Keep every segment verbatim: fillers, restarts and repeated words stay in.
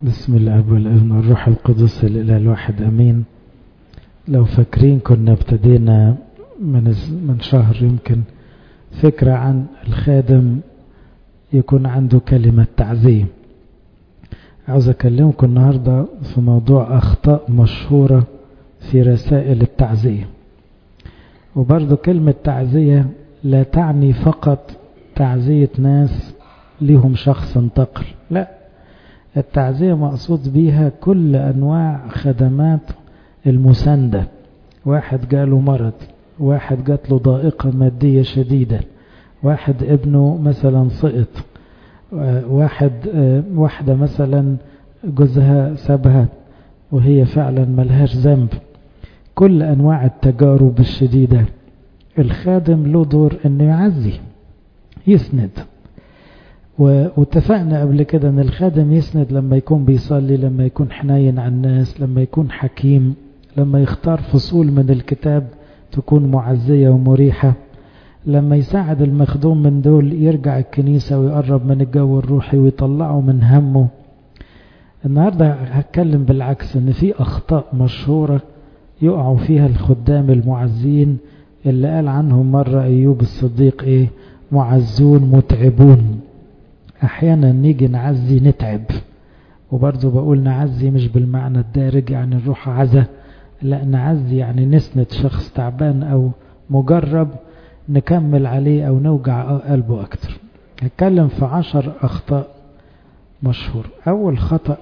بسم الله والابن والروح القدس الإله الواحد أمين. لو فاكرين كنا ابتدينا من من شهر يمكن فكرة عن الخادم يكون عنده كلمة تعزية. عاوز أكلمكم النهاردة في موضوع أخطاء مشهورة في رسائل التعزية. وبرضو كلمة تعزية لا تعني فقط تعزية ناس لهم شخص انتقل، لا، التعزية مقصود بيها كل أنواع خدمات المساندة. واحد جاله مرض، واحد جات له ضائقة مادية شديدة، واحد ابنه مثلا سقط، واحد واحدة مثلا جوزها سابها وهي فعلا ملهاش ذنب. كل أنواع التجارب الشديدة الخادم له دور انه يعزي يسند. واتفقنا قبل كده ان الخادم يسند لما يكون بيصلي، لما يكون حنين على الناس، لما يكون حكيم، لما يختار فصول من الكتاب تكون معزية ومريحة، لما يساعد المخدوم من دول يرجع الكنيسة ويقرب من الجو الروحي ويطلعه من همه. النهاردة هتكلم بالعكس، ان في اخطاء مشهورة يقعوا فيها الخدام المعزين اللي قال عنهم مرة ايوب الصديق ايه؟ معزون متعبون. احيانا نيجي نعزي نتعب، وبرضو بقول نعزي مش بالمعنى الدارج يعني نروح عزا، لا، نعزي يعني نسند شخص تعبان او مجرب نكمل عليه او نوجع قلبه اكتر. هتكلم في عشر اخطاء مشهور. اول خطأ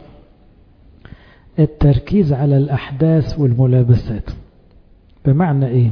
التركيز على الاحداث والملابسات. بمعنى ايه؟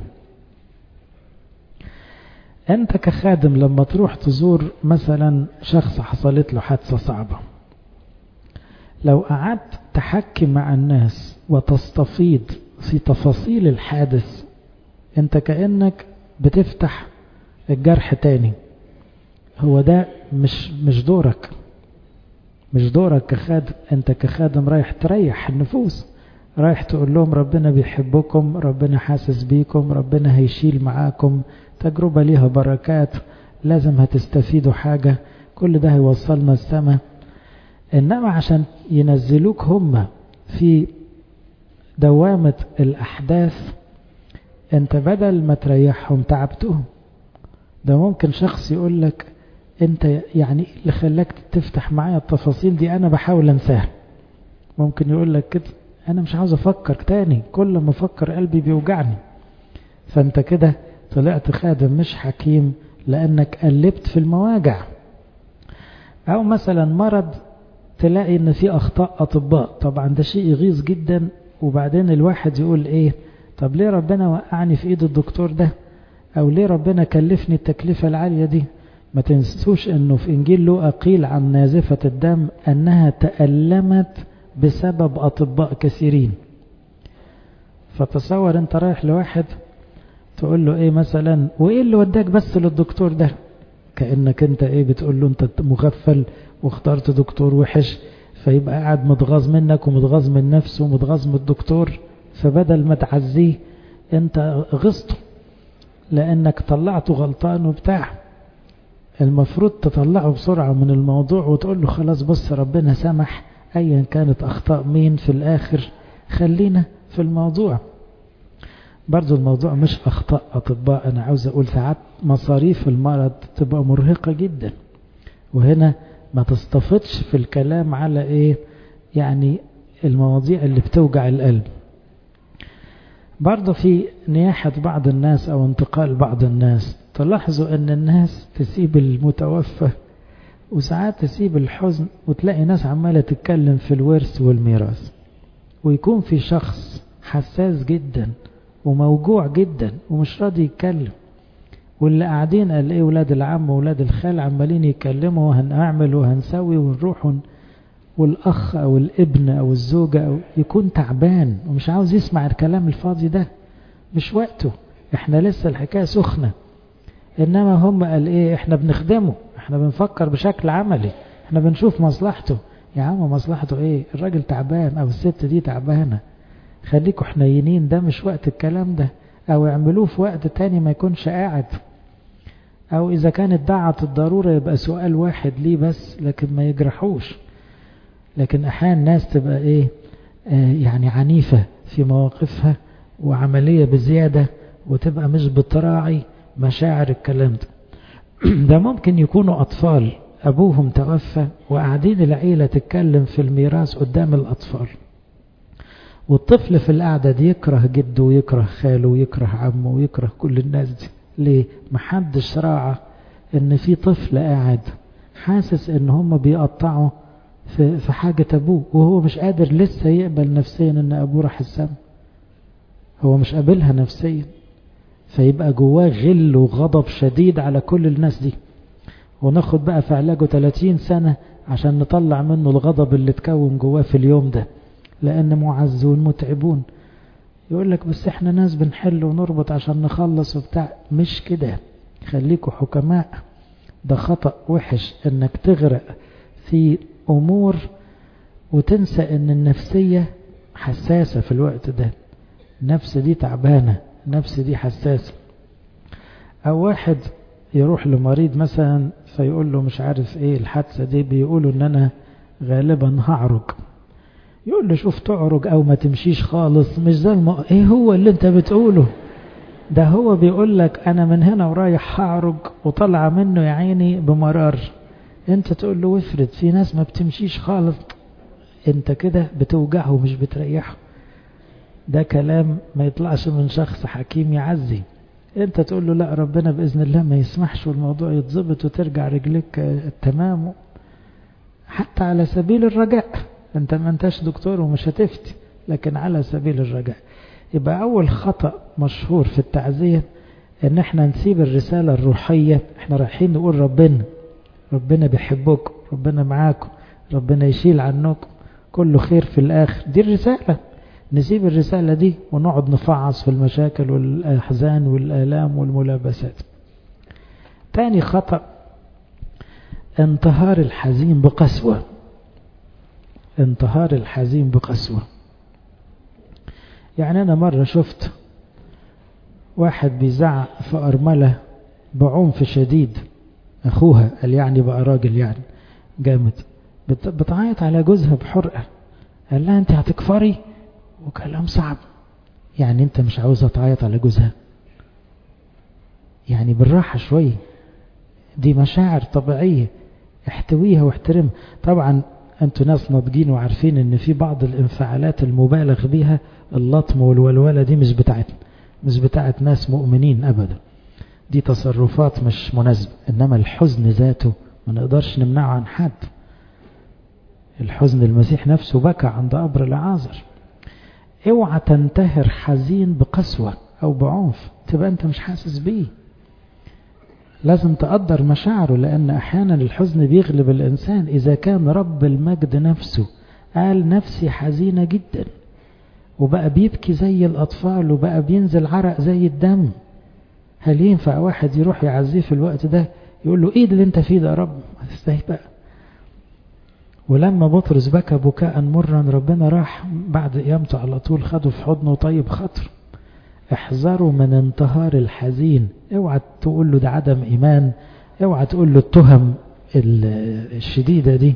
انت كخادم لما تروح تزور مثلا شخص حصلت له حادثة صعبة، لو قعدت تحكي مع الناس وتستفيض في تفاصيل الحادث، انت كأنك بتفتح الجرح تاني. هو ده مش مش دورك، مش دورك كخادم. انت كخادم رايح تريح النفوس، رايح تقول لهم ربنا بيحبكم، ربنا حاسس بيكم، ربنا هيشيل معاكم، تجربة ليها بركات، لازم هتستفيدوا حاجة، كل ده هيوصلنا السماء. إنما عشان ينزلوك هم في دوامة الأحداث، انت بدل ما تريحهم تعبتهم. ده ممكن شخص يقول لك انت يعني اللي خلاك تفتح معايا التفاصيل دي، انا بحاول انساها. ممكن يقول لك كده، انا مش عاوز افكر تاني، كل ما افكر قلبي بيوجعني. فانت كده طلعت خادم مش حكيم، لانك قلبت في المواجع. او مثلا مرض تلاقي ان في اخطاء اطباء، طبعا ده شيء يغيظ جدا، وبعدين الواحد يقول ايه؟ طب ليه ربنا وقعني في ايد الدكتور ده؟ او ليه ربنا كلفني التكلفة العالية دي؟ ما تنسوش انه في انجيل لوقا قيل عن نازفة الدم انها تألمت بسبب اطباء كثيرين. فتصور انت رايح لواحد تقول له ايه مثلا، وايه اللي وداك بس للدكتور ده؟ كأنك انت ايه بتقول له انت مغفل واخترت دكتور وحش، فيبقى قاعد متغاظ منك ومتغاظ من نفسه ومتغاظ من الدكتور. فبدل ما تعزيه انت غصته لانك طلعته غلطان وبتاع. المفروض تطلعه بسرعة من الموضوع وتقول له خلاص بص ربنا سمح، ايا كانت اخطاء مين في الاخر خلينا في الموضوع. برضو الموضوع مش اخطاء اطباء، انا عاوز اقول ساعات مصاريف المرض تبقى مرهقة جدا، وهنا ما تستفدش في الكلام على ايه يعني المواضيع اللي بتوجع القلب. برضو في نياحة بعض الناس او انتقال بعض الناس، تلاحظوا ان الناس تسيب المتوفى وساعات تسيب الحزن، وتلاقي ناس عمالة تتكلم في الورث والميراث، ويكون في شخص حساس جدا وموجوع جدا ومش راضي يتكلم، واللي قاعدين قال ايه ولاد العم وولاد الخال عمالين يتكلموا وهنعمل وهنسوي ونروح ون... والاخ او الابن او الزوجة أو يكون تعبان ومش عاوز يسمع الكلام الفاضي ده، مش وقته، احنا لسه الحكاية سخنة. انما هم قال ايه؟ احنا بنخدمه، احنا بنفكر بشكل عملي، احنا بنشوف مصلحته. يا عم مصلحته ايه؟ الراجل تعبان او الست دي تعبانة، خليكوا حنينين، ده مش وقت الكلام ده، او اعملوه في وقت تاني ما يكونش قاعد، او اذا كانت دعت الضرورة يبقى سؤال واحد ليه بس، لكن ما يجرحوش. لكن أحيانا ناس تبقى إيه آه يعني عنيفة في مواقفها وعملية بزيادة وتبقى مش بتراعي مشاعر الكلام ده. ده ممكن يكونوا أطفال أبوهم توفى وقاعدين العيلة تتكلم في الميراث قدام الأطفال، والطفل في القعدة دي يكره جده ويكره خاله ويكره عمه ويكره كل الناس دي. ليه؟ محدش راعى ان في طفل قاعد حاسس ان هم بيقطعوا في, في حاجة ابوه، وهو مش قادر لسه يقبل نفسيا ان ابوه راح السما، هو مش قابلها نفسيا، فيبقى جواه غل وغضب شديد على كل الناس دي، وناخد بقى في علاجه ثلاثين سنة عشان نطلع منه الغضب اللي اتكون جواه في اليوم ده، لأن معزون متعبون. يقول لك بس احنا ناس بنحل ونربط عشان نخلص وبتاع. مش كده، خليكوا حكماء. ده خطأ وحش انك تغرق في امور وتنسى ان النفسية حساسة في الوقت ده. النفس دي تعبانة، النفس دي حساسة. او واحد يروح لمريض مثلا فيقول له مش عارف ايه الحادثة دي، بيقولوا ان انا غالبا هعرج. يقول له شوف تعرج او ما تمشيش خالص مش زي الم... ايه هو اللي انت بتقوله ده؟ هو بيقول لك انا من هنا ورايح هعرج وطلع منه يا عيني بمرار، انت تقول له وافرد في ناس ما بتمشيش خالص. انت كده بتوجعه مش بتريحه. ده كلام ما يطلعش من شخص حكيم يعزي. انت تقول له لا ربنا بإذن الله ما يسمحش والموضوع يتظبط وترجع رجلك التمام، حتى على سبيل الرجاء. انت ما انتش دكتور ومش هتفتي، لكن على سبيل الرجاء. يبقى اول خطأ مشهور في التعزية ان احنا نسيب الرسالة الروحية. احنا رايحين نقول ربنا ربنا بيحبكم، ربنا معاكم، ربنا يشيل عنكم، كله خير في الاخر. دي الرسالة. نسيب الرسالة دي ونقعد نفعص في المشاكل والاحزان والآلام والملابسات. تاني خطأ انتهار الحزين بقسوة. انتهار الحزين بقسوة. يعني أنا مرة شفت واحد بيزعق في أرملة بعنف شديد، أخوها قال يعني بقى راجل يعني جامد، بتعيط على جوزها بحرقة. قال لها أنت هتكفري، وكلام صعب. يعني أنت مش عاوزها تعيط على جوزها؟ يعني بالراحة شوية، دي مشاعر طبيعية، احتويها واحترمها. طبعا أنتوا ناس ناضجين وعارفين ان في بعض الانفعالات المبالغ بها، اللطم والولولة دي مش بتاعتنا، مش بتاعت ناس مؤمنين أبدا. دي تصرفات مش مناسبة. إنما الحزن ذاته ما نقدرش نمنعه عن حد. الحزن المسيح نفسه بكى عند قبر العازر. اوعى تنتهر حزين بقسوة أو بعنف تبقى أنت مش حاسس بيه. لازم تقدر مشاعره، لأن أحيانا الحزن بيغلب الإنسان. إذا كان رب المجد نفسه قال نفسي حزينة جدا وبقى بيبكي زي الأطفال وبقى بينزل عرق زي الدم، هل ينفع واحد يروح يعزيه في الوقت ده يقول له ايه اللي انت فيه ده يا رب؟ استهي بقى. ولما بطرس بكى بكاء مرا، ربنا راح بعد قيامته على طول خده في حضنه طيب خاطر. احذروا من انتهار الحزين. اوعى تقول له ده عدم ايمان، اوعى تقول له التهم الشديدة دي.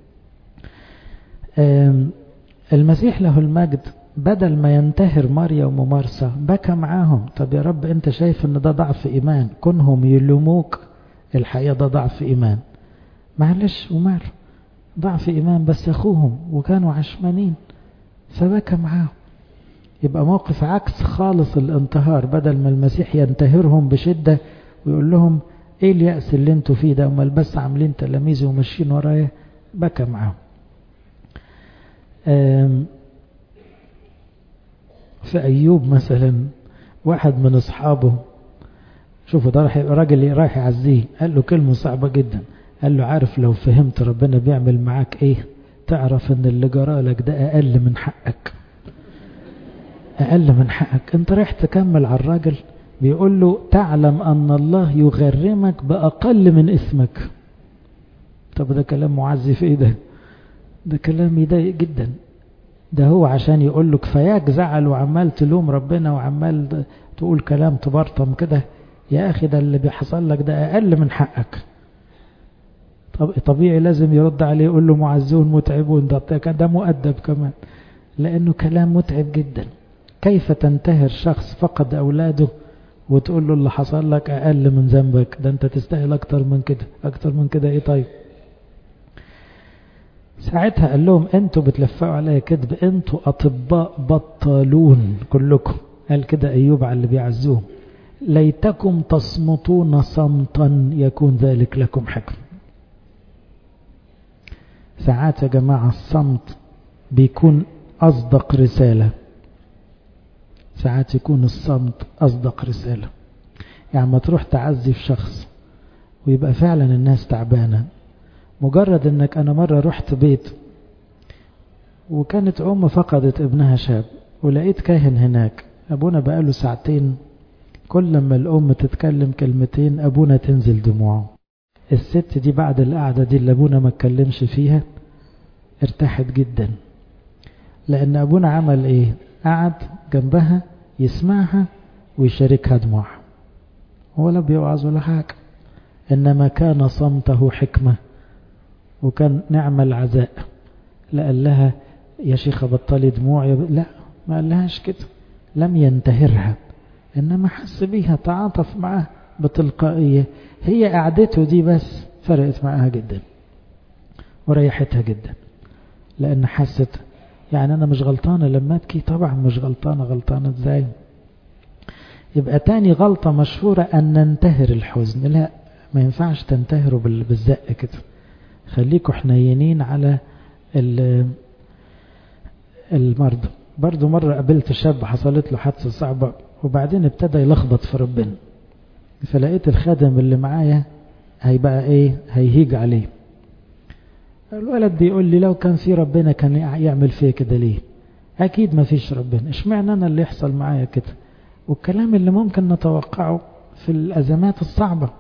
المسيح له المجد بدل ما ينتهر مريم ومرسى بكى معاهم. طب يا رب انت شايف ان ده ضعف ايمان، كونهم يلوموك الحقيقة ده ضعف ايمان، معلش ومال ضعف ايمان، بس اخوهم وكانوا عشمانين فبكى معاهم. يبقى موقف عكس خالص الانتهار. بدل ما المسيح ينتهرهم بشدة ويقول لهم ايه اليأس اللي انتوا فيه ده، امال بس عاملين تلاميذي وماشيين ورايا، بكى معاهم. في أيوب مثلا واحد من أصحابه، شوفوا ده راجل رايح يعزيه، قال له كلمة صعبة جدا. قال له عارف لو فهمت ربنا بيعمل معاك ايه تعرف ان اللي جرالك ده أقل من حقك، أقل من حقك. انت رايح تكمل على الراجل بيقول له تعلم أن الله يغرمك بأقل من اسمك. طب ده كلام معزي في ايه ده؟ ده كلام يضايق جدا. ده هو عشان يقول له كفاياك زعل وعمال تلوم ربنا وعمال تقول كلام تبرطم كده. يا أخي ده اللي بيحصل لك ده أقل من حقك. طب طبيعي لازم يرد عليه يقول له معزون متعبون، ده ده مؤدب كمان، لأنه كلام متعب جدا. كيف تنتهر شخص فقد أولاده وتقول له اللي حصل لك أقل من ذنبك، ده أنت تستاهل أكتر من كده. أكتر من كده إيه؟ طيب ساعتها قال لهم أنتوا بتلفقوا عليا كذب، أنتوا أطباء بطالون كلكم. قال كده أيوب على اللي بيعزوه، ليتكم تصمتون صمتا يكون ذلك لكم حكم. ساعات يا جماعة الصمت بيكون أصدق رسالة، ساعات يكون الصمت أصدق رسالة. يعني ما تروح تعزي في شخص ويبقى فعلا الناس تعبانة، مجرد انك انا مرة رحت بيت وكانت ام فقدت ابنها شاب، ولقيت كاهن هناك، ابونا بقاله ساعتين كل لما الام تتكلم كلمتين ابونا تنزل دموعه. الست دي بعد القعدة دي اللي ابونا ما اتكلمش فيها ارتاحت جدا، لان ابونا عمل ايه؟ قعد جنبها يسمعها ويشاركها دموعها، ولا بيوعظ ولا حاجة، انما كان صمته حكمة وكان نعم العزاء. لا قال لها يا شيخة بطلي دموع، لا ما قال لهاش كده، لم ينتهرها، انما حس بيها، تعاطف معها بتلقائية. هي قعدته دي بس فرقت معها جدا وريحتها جدا، لان حست يعني انا مش غلطانة لما ابكي. طبعا مش غلطانة، غلطانة ازاي؟ يبقى تاني غلطة مشهورة ان ننتهر الحزن. لا ما ينفعش تنتهروا بالزق كده، خليكوا حنينين على المرضى. برضو مرة قابلت شاب حصلت له حادثة صعبة وبعدين ابتدى يلخبط في ربنا، فلقيت الخادم اللي معايا هيبقى ايه؟ هيهيج عليه. الولد بيقول لي لو كان في ربنا كان يعمل فيه كده ليه؟ اكيد ما فيش ربنا، اشمعنى انا اللي يحصل معايا كده؟ والكلام اللي ممكن نتوقعه في الازمات الصعبة،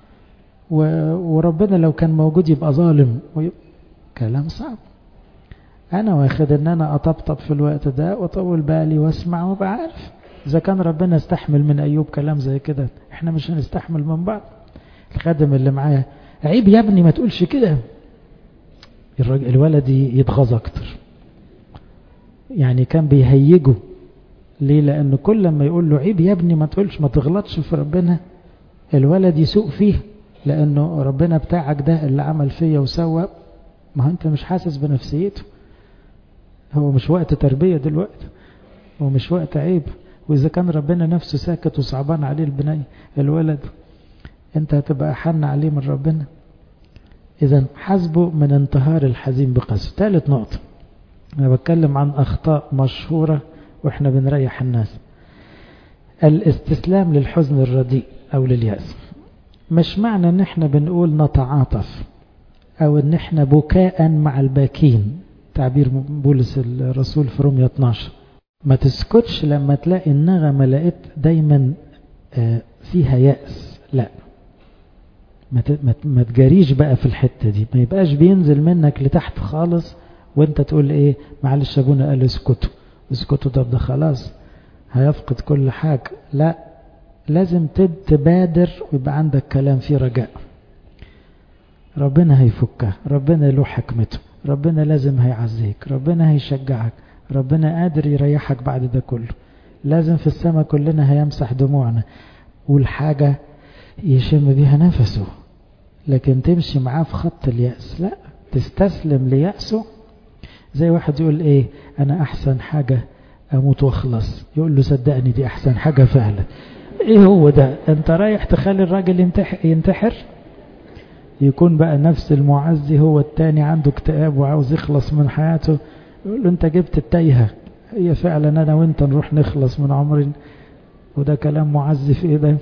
وربنا لو كان موجود يبقى ظالم، كلام صعب. انا واخد ان انا اطبطب في الوقت ده واطول بالي واسمع وبعرف اذا كان ربنا استحمل من ايوب كلام زي كده، احنا مش هنستحمل من بعض. الخادم اللي معايا عيب يا ابني ما تقولش كده، الراجل الولد يتغاظ اكتر، يعني كان بيهيجه. ليه؟ لانه كل ما يقول له عيب يا ابني ما تقولش، ما تغلطش في ربنا، الولد يسوق فيه، لانه ربنا بتاعك ده اللي عمل فيا وسوى، ما انت مش حاسس بنفسيته، هو مش وقت تربية دلوقتي، هو مش وقت عيب. واذا كان ربنا نفسه ساكت وصعبان عليه البني الولد، انت هتبقى حن عليه من ربنا. اذا حسبه من انتهار الحزين بقسوة. ثالث نقطة، انا بتكلم عن اخطاء مشهورة واحنا بنريح الناس. الاستسلام للحزن الرديء او لليأس. مش معنى ان احنا بنقول نتعاطف او ان احنا بكاء مع الباكين، تعبير بولس الرسول في رومية اثناشر، ما تسكتش لما تلاقي النغمة لقيت دايما فيها يأس. لا ما تجاريش بقى في الحتة دي، ما يبقاش بينزل منك لتحت خالص وانت تقول ايه معلش ابونا قال اسكتوا اسكتوا، طب ده خلاص هيفقد كل حاجة. لا لازم تبادر ويبقى عندك كلام فيه رجاء. ربنا هيفكها، ربنا له حكمته، ربنا لازم هيعزيك، ربنا هيشجعك، ربنا قادر يريحك بعد ده كله. لازم في السماء كلنا هيمسح دموعنا، والحاجة يشم بيها نفسه. لكن تمشي معاه في خط اليأس، لا تستسلم ليأسه. زي واحد يقول ايه انا احسن حاجة اموت واخلص، يقول له صدقني دي احسن حاجة فعلا. ايه هو ده؟ انت رايح تخلي الراجل ينتحر, ينتحر؟ يكون بقى نفس المعزي هو التاني عنده اكتئاب وعاوز يخلص من حياته، يقول له انت جبت التايهة، هي فعلا انا وانت نروح نخلص من عمرنا. وده كلام معزي في ايه ده؟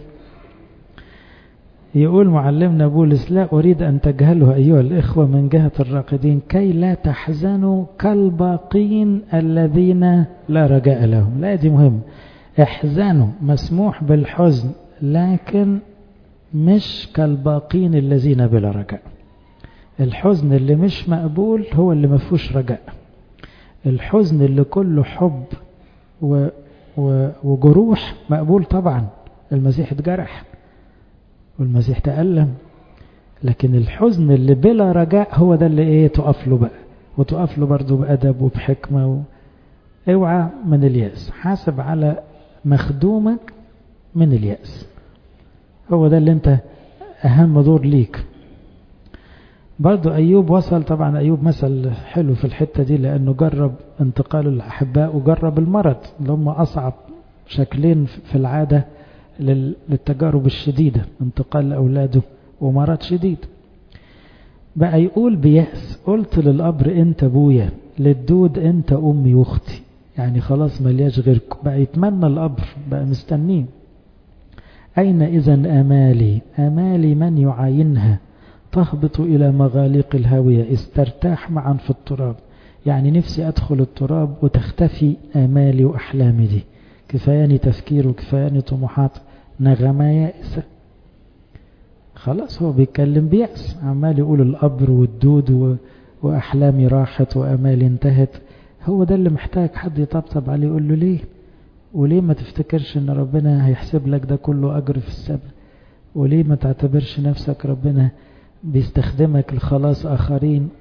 يقول معلمنا بولس لا أريد أن تجهلوا أيها الإخوة من جهة الراقدين كي لا تحزنوا كالباقين الذين لا رجاء لهم. لا دي مهم، احزنوا، مسموح بالحزن لكن مش كالباقين الذين بلا رجاء. الحزن اللي مش مقبول هو اللي مفهوش رجاء. الحزن اللي كله حب و... و... وجروح مقبول طبعا، المسيح اتجرح والمسيح تألم. لكن الحزن اللي بلا رجاء هو ده اللي ايه تقف له بقى، وتقف له برضه بأدب وبحكمة و... اوعى من اليأس، حاسب على مخدومك من اليأس، هو ده اللي انت اهم دور ليك. برضو أيوب وصل، طبعا أيوب مثل حلو في الحتة دي لأنه جرب انتقال الأحباء وجرب المرض اللي هم أصعب شكلين في العادة للتجارب الشديدة، انتقال أولاده ومرض شديد. بقى يقول بيأس قلت للقبر انت ابويا، للدود انت امي واختي، يعني خلاص ملياش غيركم، بقى يتمنى القبر، بقى مستنيه. أين إذن آمالي، آمالي من يعاينها، تهبط إلى مغاليق الهاوية استرتاح معا في التراب. يعني نفسي أدخل التراب وتختفي آمالي وأحلامي دي، كفاياني تفكير وكفاياني طموحات، نغمة يائسة. خلاص هو بيتكلم بيأس، عمال يقول القبر والدود وأحلامي راحت وآمالي انتهت. هو ده اللي محتاج حد يطبطب عليه يقول له ليه، وليه ما تفتكرش ان ربنا هيحسب لك ده كله أجر في السبب، وليه ما تعتبرش نفسك ربنا بيستخدمك لخلاص آخرين.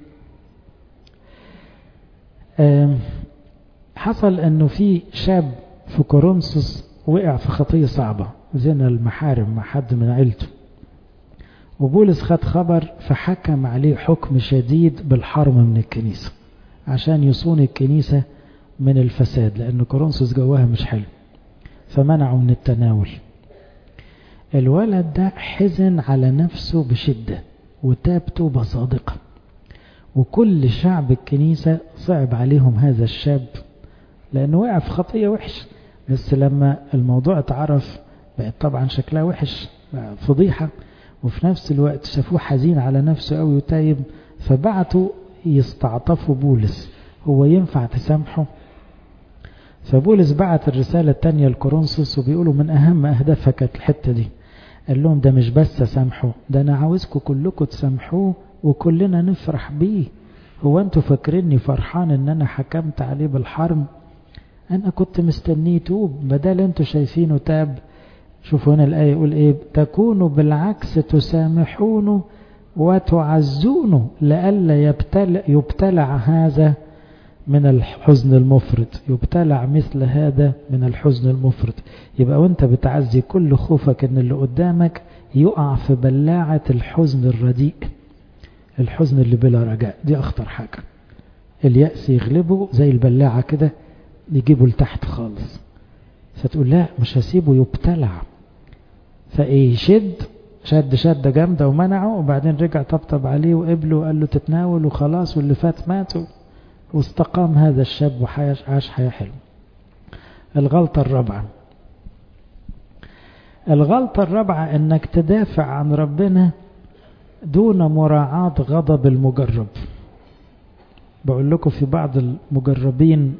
حصل انه في شاب في كورنثوس وقع في خطية صعبة، زنا المحارم مع حد من عيلته، وبولس خد خبر فحكم عليه حكم شديد بالحرم من الكنيسة عشان يصون الكنيسة من الفساد، لأن كورنثوس جواها مش حلو، فمنعوا من التناول. الولد ده حزن على نفسه بشدة وتاب توبة صادقة، وكل شعب الكنيسة صعب عليهم هذا الشاب لأنه وقع في خطية وحش، بس لما الموضوع اتعرف بقت طبعا شكلها وحش، بقى فضيحة، وفي نفس الوقت شافوه حزين على نفسه قوي وتايب، فبعتوا يستعطفوا بولس، هو ينفع تسامحه؟ فبولس بعت الرسالة التانية لكورنثوس وبيقولوا من أهم أهدافها كانت الحتة دي، قال لهم ده مش بس سامحوا، ده أنا عاوزكم كلكم تسامحوه وكلنا نفرح بيه. هو أنتوا فاكريني فرحان إن أنا حكمت عليه بالحرم؟ أنا كنت مستنيه توب، بدل أنتوا شايفينه تاب. شوفوا هنا الآية يقول إيه، تكونوا بالعكس تسامحونه وتعزونه لئلا يبتلع, يبتلع هذا من الحزن المفرط، يبتلع مثل هذا من الحزن المفرط. يبقى وانت بتعزي كل خوفك ان اللي قدامك يقع في بلاعة الحزن الرديء، الحزن اللي بلا رجاء، دي اخطر حاجة. اليأس يغلبه زي البلاعة كده، يجيبه لتحت خالص، فتقول لا مش هسيبه يبتلع، فايه شد شد شد جامدة ومنعه، وبعدين رجع طبطب عليه وقبله وقال له تتناول وخلاص واللي فات ماتوا، واستقام هذا الشاب وعاش حياة حلوة. الغلطة الرابعة، الغلطة الرابعة انك تدافع عن ربنا دون مراعاة غضب المجرب. بقول لكم في بعض المجربين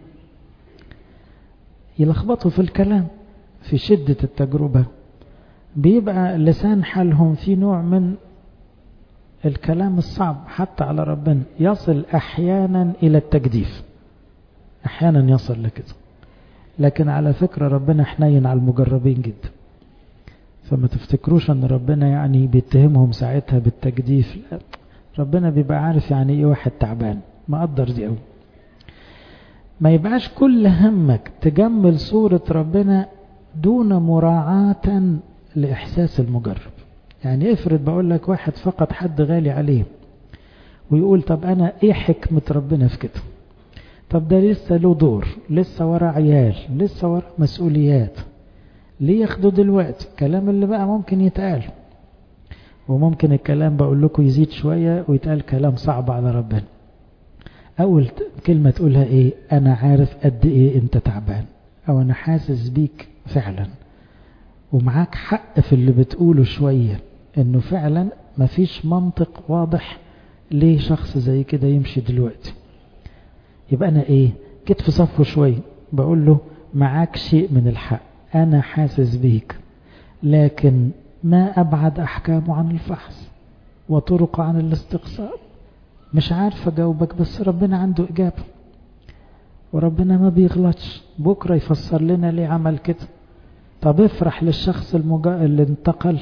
يلخبطوا في الكلام في شدة التجربة، بيبقى لسان حالهم في نوع من الكلام الصعب حتى على ربنا، يصل احيانا الى التجديف، احيانا يصل لكده. لكن على فكرة ربنا حنين على المجربين جدا، فما تفتكروش ان ربنا يعني بيتهمهم ساعتها بالتجديف، لا، ربنا بيبقى عارف يعني ايه واحد تعبان، مقدر دي قوي. ما يبقاش كل همك تجمل صورة ربنا دون مراعاة لإحساس المجرب. يعني افرض بقول لك واحد فقد حد غالي عليه ويقول طب أنا إيه حكمة ربنا في كده؟ طب ده لسه له دور، لسه ورا عيال، لسه ورا مسؤوليات، ليه ياخدوا دلوقتي؟ كلام اللي بقى ممكن يتقال، وممكن الكلام بقول لكم يزيد شوية ويتقال كلام صعب على ربنا. أول كلمة تقولها إيه؟ أنا عارف قد إيه أنت تعبان، أو أنا حاسس بيك فعلا، ومعاك حق في اللي بتقوله شوية، إنه فعلا مفيش منطق واضح ليه شخص زي كده يمشي دلوقتي. يبقى أنا إيه؟ جيت في صفه شوية بقول له معاك شيء من الحق، أنا حاسس بيك، لكن ما أبعد أحكامه عن الفحص وطرق عن الاستقصاء. مش عارف أجاوبك، بس ربنا عنده إجابة، وربنا ما بيغلطش، بكرة يفسر لنا ليه عمل كده. طب افرح للشخص المجا... اللي انتقل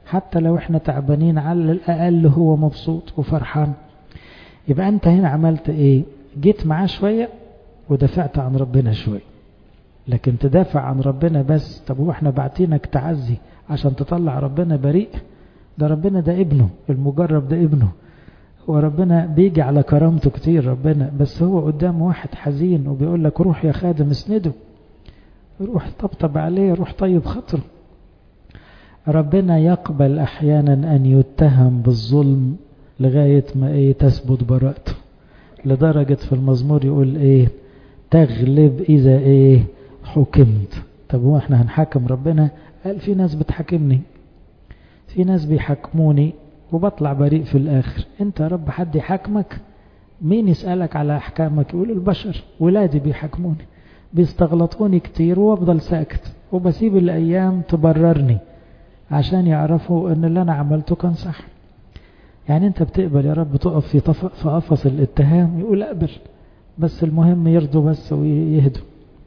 حتى لو احنا تعبانين على الأقل هو مبسوط وفرحان. يبقى أنت هنا عملت إيه؟ جيت معاه شوية ودافعت عن ربنا شوية. لكن تدافع عن ربنا بس، طب هو احنا بعتينك تعزي عشان تطلع ربنا بريء؟ ده ربنا ده ابنه المجرب، ده ابنه، وربنا بيجي على كرامته كتير ربنا، بس هو قدام واحد حزين وبيقول لك روح يا خادم اسنده، روح طبطب عليه، روح طيب خاطره. ربنا يقبل احيانا ان يتهم بالظلم لغاية ما ايه تثبت براءته، لدرجة في المزمور يقول ايه تغلب اذا ايه حكمت. طب هو احنا هنحاكم ربنا؟ قال في ناس بتحاكمني، في ناس بيحاكموني وبطلع بريء في الاخر. انت يا رب حد يحاكمك؟ مين يسألك على احكامك؟ يقول البشر، ولادي بيحاكموني بيستغلطوني كتير وافضل ساكت وبسيب الايام تبررني عشان يعرفوا ان اللي انا عملته كان صح. يعني انت بتقبل يا رب تقف في في قفص الاتهام؟ يقول اقبل، بس المهم يرضوا بس ويهدوا.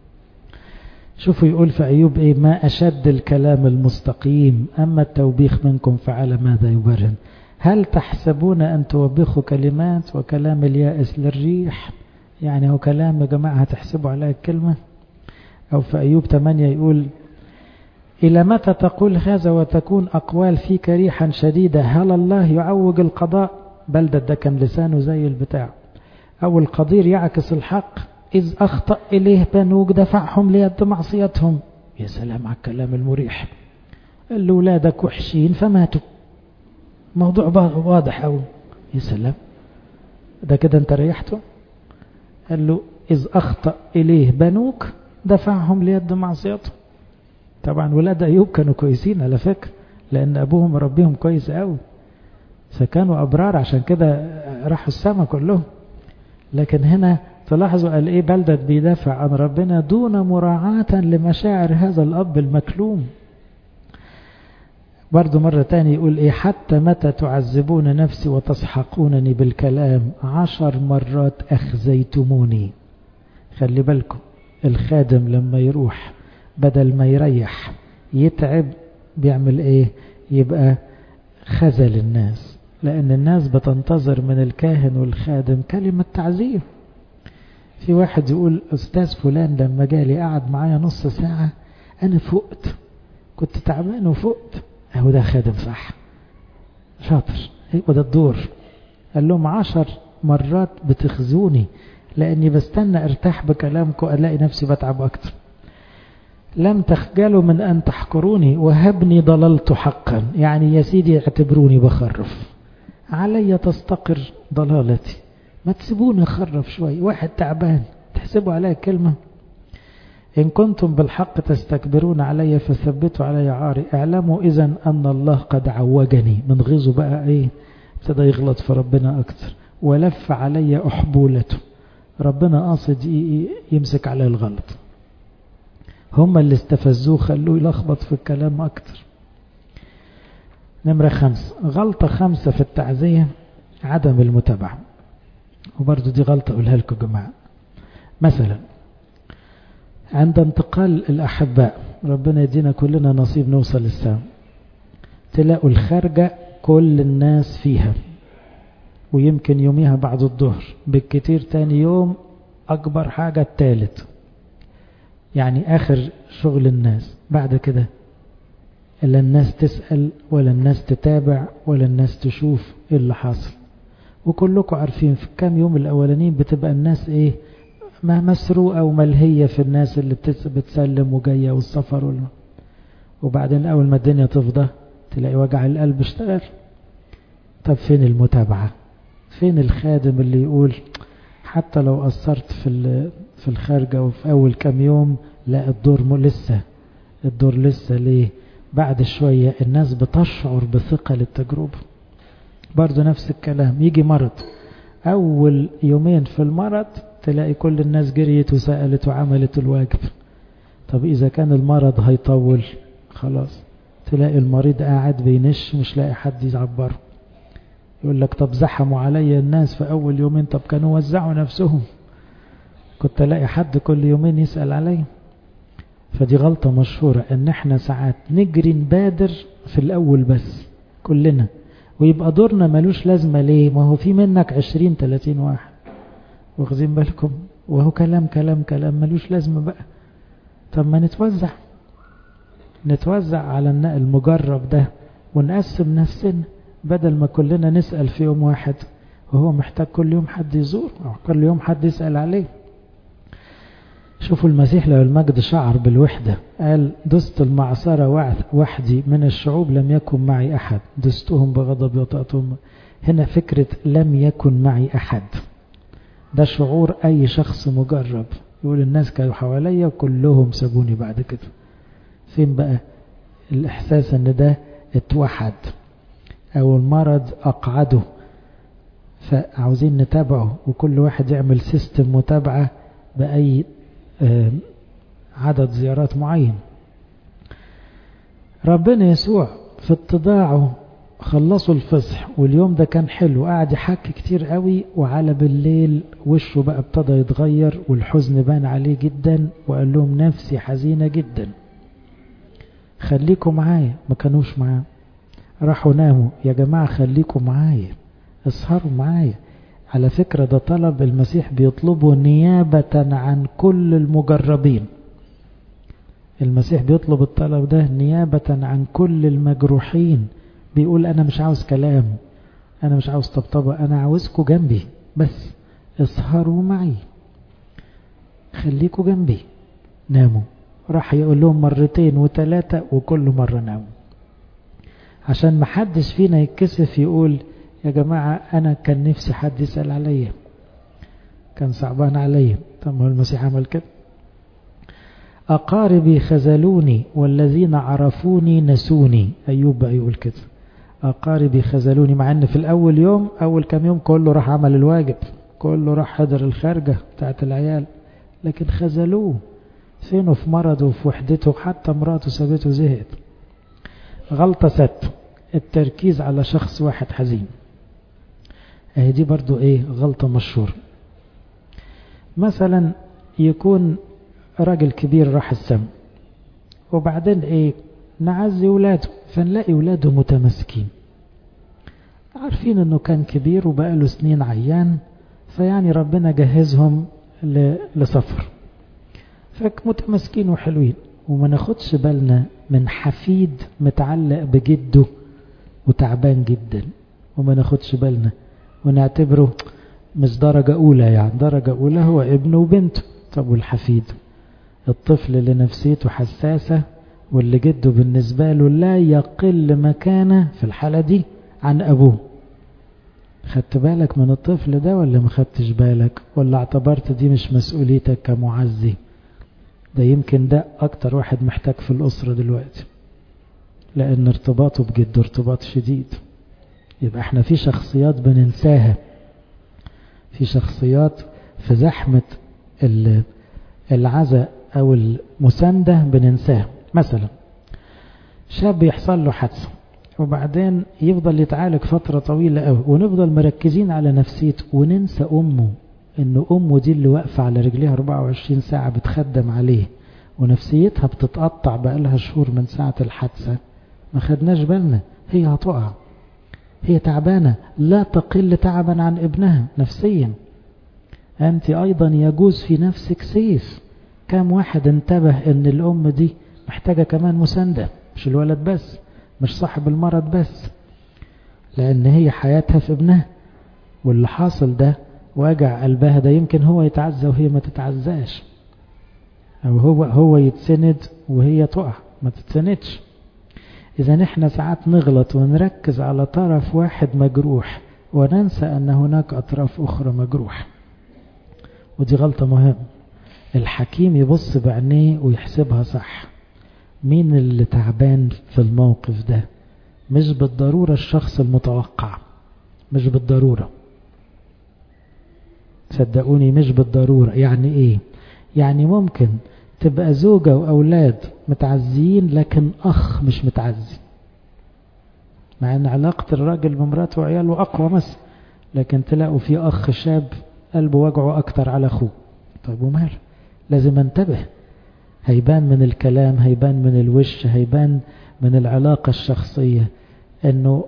شوفوا يقول في أيوب ايه ما أشد الكلام المستقيم، أما التوبيخ منكم فعلى ماذا يبرهن؟ هل تحسبون أن توبخوا كلمات وكلام اليائس للريح؟ يعني هو كلام يا جماعة هتحسبوا عليها الكلمة؟ أو في أيوب ثمانية يقول إلى متى تقول هذا وتكون أقوال فيك ريحا شديدة؟ هل الله يعوج القضاء؟ بلدة ده كان لسانه زي البتاع. أو القدير يعكس الحق؟ إذ أخطأ إليه بنوك دفعهم ليد معصيتهم. يا سلام على الكلام المريح. قال له ولادك وحشين فماتوا، موضوع واضح أوي. يا سلام، ده كده انت ريحته. قال له إذ أخطأ إليه بنوك دفعهم ليد معصيتهم. طبعا ولاد أيوب كانوا كويسين على فكرة، لأن أبوهم ربيهم كويس أوي، فكانوا أبرار، عشان كده راحوا السما كلهم. لكن هنا تلاحظوا قال ايه بلدة بيدافع عن ربنا دون مراعاة لمشاعر هذا الأب المكلوم. برضو مرة تاني يقول ايه حتى متى تعذبون نفسي وتسحقونني بالكلام؟ عشر مرات أخزيتموني. خلي بالكم الخادم لما يروح بدل ما يريح يتعب بيعمل ايه؟ يبقى خذل الناس، لأن الناس بتنتظر من الكاهن والخادم كلمة تعزية. في واحد يقول أستاذ فلان لما جالي قعد معايا نص ساعة أنا فقت، كنت تعبان وفقت. أهو ده خادم صح، شاطر، وده الدور. قال لهم عشر مرات بتخزوني لأني بستنى ارتاح بكلامكم ألاقي نفسي بتعب أكتر. لم تخجلوا من أن تحقروني وهبني ضللت حقا. يعني يا سيدي اعتبروني بخرف، علي تستقر ضلالتي، ما تسيبوني أخرف شوي. واحد تعبان تحسبوا عليه كلمة؟ إن كنتم بالحق تستكبرون علي فثبتوا علي عاري. اعلموا إذن أن الله قد عوجني. من غيظه بقى إيه ابتدى يغلط في ربنا أكتر، ولف علي أحبولته. ربنا قاصد يمسك عليه الغلط، هم اللي استفزوه خلوه يلخبط في الكلام أكتر. نمرة خمسة، غلطة خمسة في التعزية عدم المتابعة. وبرضو دي غلطة أقولها لكم جماعة. مثلا عند انتقال الأحباء، ربنا يدينا كلنا نصيب نوصل للسام، تلاقوا الخارجة كل الناس فيها، ويمكن يوميها بعد الظهر بالكتير تاني يوم أكبر حاجة الثالث، يعني آخر شغل الناس. بعد كده إلا الناس تسأل ولا الناس تتابع ولا الناس تشوف إيه اللي حاصل. وكلكم عارفين في كام يوم الأولانيين بتبقى الناس إيه ما مسروقة وملهية في الناس اللي بتسلم وجاية والسفر والم... وبعدين أول ما الدنيا تفضى تلاقي وجع القلب اشتغل. طب فين المتابعة؟ فين الخادم اللي يقول حتى لو قصرت في في الخارجة وفي أول كام يوم لا الدور لسه الدور لسه ليه؟ بعد شوية الناس بتشعر بثقة للتجربة. برضو نفس الكلام، يجي مرض أول يومين في المرض تلاقي كل الناس جريت وسألت وعملت الواجب. طب إذا كان المرض هيطول خلاص تلاقي المريض قاعد بينش مش لاقي حد يعبره. يقول لك طب زحموا علي الناس في أول يومين، طب كانوا وزعوا نفسهم كنت الاقي حد كل يومين يسأل علي. فدي غلطة مشهورة ان احنا ساعات نجري نبادر في الأول بس كلنا، ويبقى دورنا ملوش لازمة. ليه؟ ما هو في منك عشرين تلاتين واحد، واخذين بالكم؟ وهو كلام كلام كلام ملوش لازمة بقى. طب ما نتوزع نتوزع على المجرب ده ونقسم نفسنا، بدل ما كلنا نسأل في يوم واحد وهو محتاج كل يوم حد يزور أو كل يوم حد يسأل عليه. شوفوا المسيح لو المجد شعر بالوحدة، قال دست المعصرة وحدي، من الشعوب لم يكن معي أحد، دستهم بغضب وطأتهم. هنا فكرة لم يكن معي أحد، ده شعور أي شخص مجرب، يقول الناس كانوا حواليا وكلهم سابوني بعد كده. فين بقى الإحساس أن ده اتوحد؟ أو المرض أقعده، فعاوزين نتابعه، وكل واحد يعمل سيستم متابعة بأي عدد زيارات معين. ربنا يسوع في اتضاعه خلصوا الفصح، واليوم ده كان حلو، قاعد يحكي كتير قوي، وعلى بالليل وشه بقى ابتدى يتغير والحزن بان عليه جدا، وقال لهم نفسي حزينة جدا، خليكم معايا. ما كانوش معاه، راحوا ناموا. يا جماعة خليكم معايا، اسهروا معايا. على فكرة ده طلب المسيح بيطلبه نيابة عن كل المجربين. المسيح بيطلب الطلب ده نيابة عن كل المجروحين، بيقول أنا مش عاوز كلام، أنا مش عاوز طبطبة، أنا عاوزكوا جنبي بس، اسهروا معي، خليكوا جنبي. ناموا. راح يقول لهم مرتين وثلاثة، وكل مرة ناموا، عشان محدش فينا يتكسف يقول يا جماعة أنا كان نفسي حد يسأل عليا، كان صعبان عليا. طب ما المسيح عمل كده. أقاربي خذلوني والذين عرفوني نسوني. أيوب بقى يقول كده، أقاربي خذلوني، مع أن في الأول يوم أول كم يوم كله راح عمل الواجب، كله راح حضر الخارجة بتاعت العيال، لكن خذلوه. فينه في مرضه وفي وحدته، حتى مراته سابته زهقت. غلطة ست، التركيز على شخص واحد حزين. اهي دي برضو ايه غلطة مشهورة. مثلا يكون راجل كبير راح السما، وبعدين ايه نعزي ولاده، فنلاقي ولاده متمسكين، عارفين انه كان كبير وبقاله سنين عيان، فيعني ربنا جهزهم لسفر، فمتمسكين وحلوين، وما ناخدش بالنا من حفيد متعلق بجده وتعبان جدا، وما ناخدش بالنا ونعتبره مش درجة أولى، يعني درجة أولى هو ابنه وبنته. طب والحفيد، الطفل اللي نفسيته حساسة واللي جده بالنسبة له لا يقل مكانة في الحالة دي عن أبوه، خدت بالك من الطفل ده ولا ما خدتش بالك؟ ولا اعتبرت دي مش مسؤوليتك كمعزي؟ ده يمكن ده أكتر واحد محتاج في الأسرة دلوقتي، لأن ارتباطه بجده ارتباط شديد. يبقى احنا في شخصيات بننساها، في شخصيات في زحمة العزاء أو المساندة بننساها. مثلا شاب يحصل له حادثة وبعدين يفضل يتعالج فترة طويلة قوي، ونفضل مركزين على نفسيته وننسى أمه، إن أمه دي اللي واقفة على رجليها أربعة وعشرين ساعة بتخدم عليه، ونفسيتها بتتقطع بقالها شهور من ساعة الحادثة، ما خدناش بالنا، هي هتقع، هي تعبانة لا تقل تعبا عن ابنها نفسيا. أنت أيضا يجوز في نفسك سيف. كم واحد انتبه أن الأم دي محتاجة كمان مساندة، مش الولد بس، مش صاحب المرض بس، لأن هي حياتها في ابنها، واللي حاصل ده واجع قلبها، ده يمكن هو يتعزى وهي ما تتعزاش، أو هو هو يتسند وهي تقع ما تتسندش. إذا نحن ساعات نغلط ونركز على طرف واحد مجروح، وننسى أن هناك أطراف أخرى مجروح، ودي غلطة مهمة. الحكيم يبص بعينيه ويحسبها صح، مين اللي تعبان في الموقف ده؟ مش بالضرورة الشخص المتوقع، مش بالضرورة، صدقوني مش بالضرورة. يعني ايه؟ يعني ممكن تبقى زوجة وأولاد متعزيين لكن أخ مش متعزي، مع أن علاقة الراجل بمراته وعياله أقوى مثلا، لكن تلاقوا في أخ شاب قلبه وجعه أكتر على أخوه. طيب ومال؟ لازم انتبه، هيبان من الكلام، هيبان من الوش، هيبان من العلاقة الشخصية. انه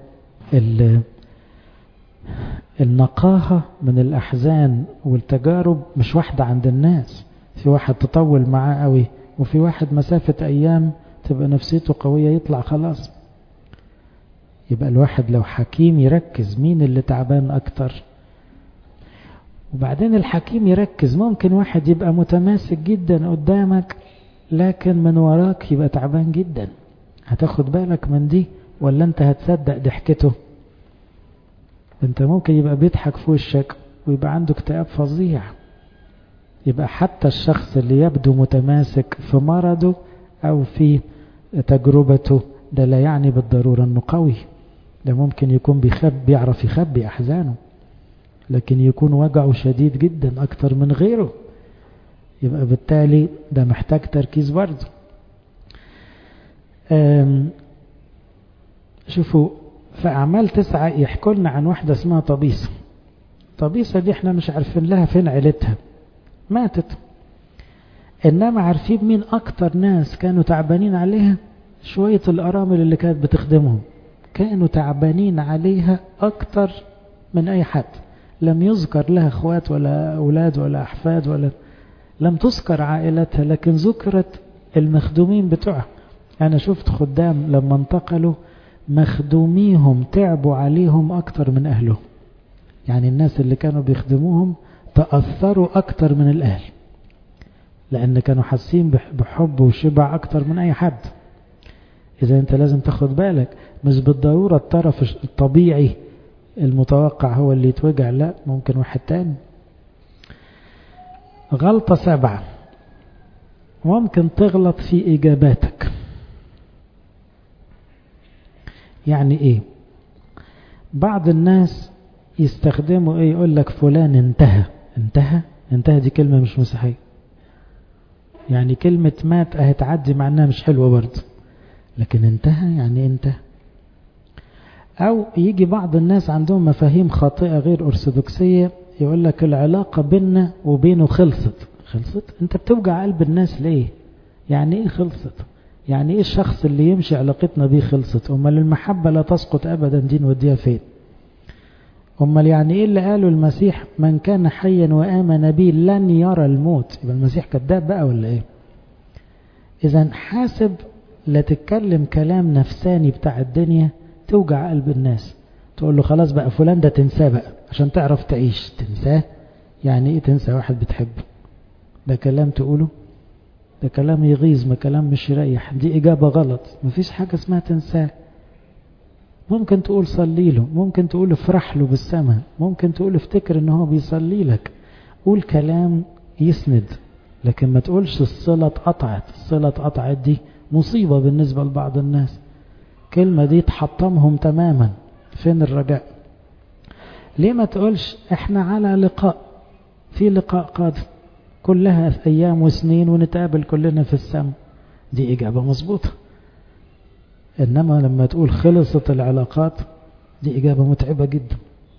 النقاهة من الأحزان والتجارب مش واحدة عند الناس. في واحد تطول معاه قوي، وفي واحد مسافة أيام تبقى نفسيته قوية يطلع خلاص. يبقى الواحد لو حكيم يركز مين اللي تعبان أكتر. وبعدين الحكيم يركز، ممكن واحد يبقى متماسك جدا قدامك لكن من وراك يبقى تعبان جدا. هتاخد بالك من دي ولا انت هتصدق ضحكته؟ انت ممكن يبقى بيضحك في وشك ويبقى عنده اكتئاب فظيع. يبقى حتى الشخص اللي يبدو متماسك في مرضه او في تجربته ده لا يعني بالضرورة انه قوي. ده ممكن يكون بيخبي، بيعرف يخبي احزانه، لكن يكون وجعه شديد جدا اكتر من غيره. يبقى بالتالي ده محتاج تركيز برضه. شوفوا في أعمال تسعة يحكوا لنا عن واحدة اسمها طبيسة. طبيسة دي احنا مش عارفين لها فين عيلتها، ماتت. إنما عارفين مين أكتر ناس كانوا تعبانين عليها؟ شوية الأرامل اللي كانت بتخدمهم كانوا تعبانين عليها أكتر من أي حد. لم يذكر لها أخوات ولا أولاد ولا أحفاد، ولا لم تذكر عائلتها، لكن ذكرت المخدومين بتوعها. أنا شفت خدام لما انتقلوا مخدوميهم تعبوا عليهم أكتر من أهلهم. يعني الناس اللي كانوا بيخدموهم تأثروا أكتر من الأهل، لأن كانوا حاسين بحب وشبع أكتر من أي حد. إذا أنت لازم تاخد بالك، مش بالضرورة الطرف الطبيعي المتوقع هو اللي يتوجع، لا، ممكن واحد تاني. غلطة سبعة، ممكن تغلط في إجاباتك. يعني إيه؟ بعض الناس يستخدموا إيه؟ يقول لك فلان انتهى. انتهى انتهى دي كلمة مش مسيحية. يعني كلمة مات هتعدي معناها مش حلوة برضه، لكن انتهى يعني انتهى. أو يجي بعض الناس عندهم مفاهيم خاطئة غير أرثوذكسية، يقول لك العلاقة بيننا وبينه خلصت. خلصت؟ انت بتوجع قلب الناس ليه؟ يعني ايه خلصت؟ يعني ايه الشخص اللي يمشي علاقتنا بيه خلصت؟ امال المحبة لا تسقط ابدا دي نوديها فين؟ امال يعني ايه اللي قاله المسيح من كان حيا وآمن بي لن يرى الموت؟ يبقى المسيح كذاب بقى ولا ايه؟ اذا حاسب، لا تتكلم كلام نفساني بتاع الدنيا توجع قلب الناس. تقول له خلاص بقى فلان ده تنساه بقى عشان تعرف تعيش. تنساه؟ يعني ايه تنسى واحد بتحبه؟ ده كلام تقوله؟ ده كلام يغيظ، ما كلام مش يريح. دي إجابة غلط. مفيش حاجة اسمها تنساه. ممكن تقول صلي له، ممكن تقول افرح له بالسماء، ممكن تقول افتكر ان هو بيصلي لك. قول كلام يسند، لكن ما تقولش الصلة اتقطعت. الصلة اتقطعت دي مصيبة بالنسبة لبعض الناس. كلمة دي تحطمهم تماما. فين الرجاء؟ ليه ما تقولش احنا على لقاء، في لقاء قادم كلها في أيام وسنين ونتقابل كلنا في السماء؟ دي إجابة مظبوطة. إنما لما تقول خلصت العلاقات دي إجابة متعبة جدا.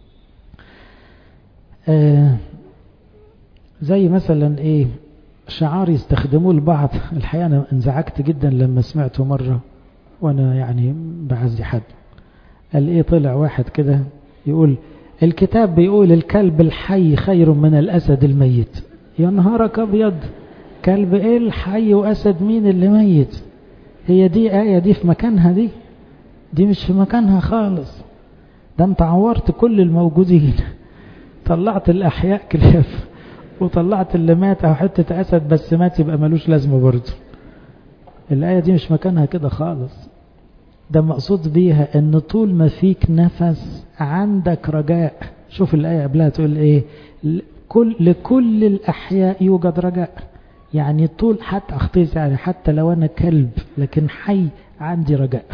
آه زي مثلا إيه شعار يستخدموه البعض. الحقيقة أنا انزعجت جدا لما سمعته مرة وأنا يعني بعزي حد. قال إيه؟ طلع واحد كده يقول الكتاب بيقول الكلب الحي خير من الأسد الميت. يا نهارك أبيض، كلب إيه الحي وأسد مين اللي ميت؟ هي دي آية دي في مكانها؟ دي دي مش في مكانها خالص. ده انت عورت كل الموجودين. طلعت الأحياء كلاب وطلعت اللي مات أو حتة أسد بس مات يبقى ملوش لازمة برضه. الآية دي مش مكانها كده خالص. ده مقصود بيها ان طول ما فيك نفس عندك رجاء. شوف الآية قبلها تقول ايه؟ كل لكل الأحياء يوجد رجاء. يعني طول حتى اخطيس، يعني حتى لو انا كلب لكن حي عندي رجاء.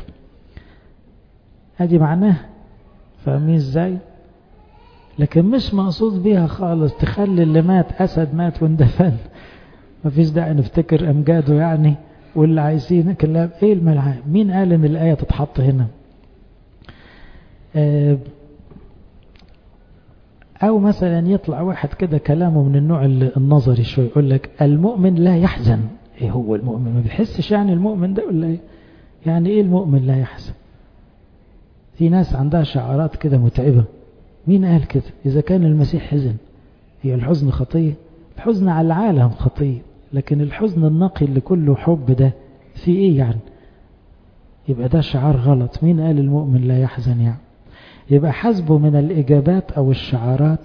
ادي معناه. فاهمين ازاي؟ لكن مش مقصود بيها خالص تخلي اللي مات أسد مات واندفن. مفيش داعي نفتكر أمجاده يعني، واللي عايزين كلام ايه الملعب. مين قال ان الآية تتحط هنا؟ آه او مثلا يطلع واحد كده كلامه من النوع النظري شوي، يقول لك المؤمن لا يحزن. ايه هو المؤمن؟ ما بيحسش يعني المؤمن ده ولا ايه؟ يعني ايه المؤمن لا يحزن؟ في ناس عندها شعارات كده متعبة. مين قال كده؟ إذا كان المسيح حزن، هي الحزن خطية؟ الحزن على العالم خطية، لكن الحزن النقي اللي كله حب ده في إيه يعني؟ يبقى ده شعار غلط. مين قال المؤمن لا يحزن يعني؟ يبقى حسبه من الإجابات أو الشعارات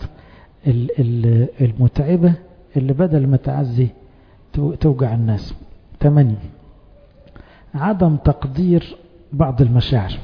المتعبة اللي بدل ما تعزي توجع الناس. ثمانية، عدم تقدير بعض المشاعر.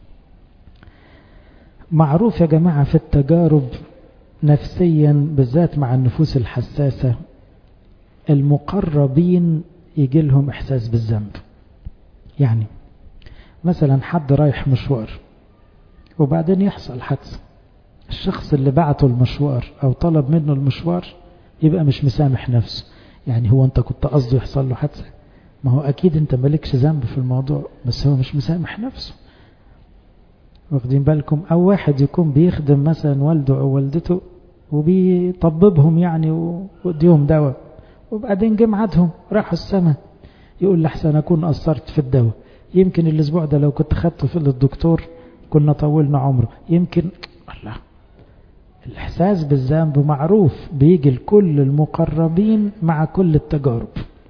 معروف يا جماعة في التجارب نفسيا بالذات مع النفوس الحساسة، المقربين يجي لهم إحساس بالذنب. يعني مثلا حد رايح مشوار وبعدين يحصل حادثة، الشخص اللي بعته المشوار أو طلب منه المشوار يبقى مش مسامح نفسه. يعني هو أنت كنت قصده يحصل له حادثة؟ ما هو أكيد أنت مالكش ذنب في الموضوع، بس هو مش مسامح نفسه. واخدين بالكم؟ أو واحد يكون بيخدم مثلا والده أو والدته وبيطببهم يعني وديهم دواء، وبعدين جه ميعادهم راحوا السماء، يقول لحسن أكون قصرت في الدواء، يمكن الأسبوع ده لو كنت خدته في الدكتور كنا طولنا عمره، يمكن. الله، الإحساس بالذنب معروف بيجي لكل المقربين مع كل التجارب.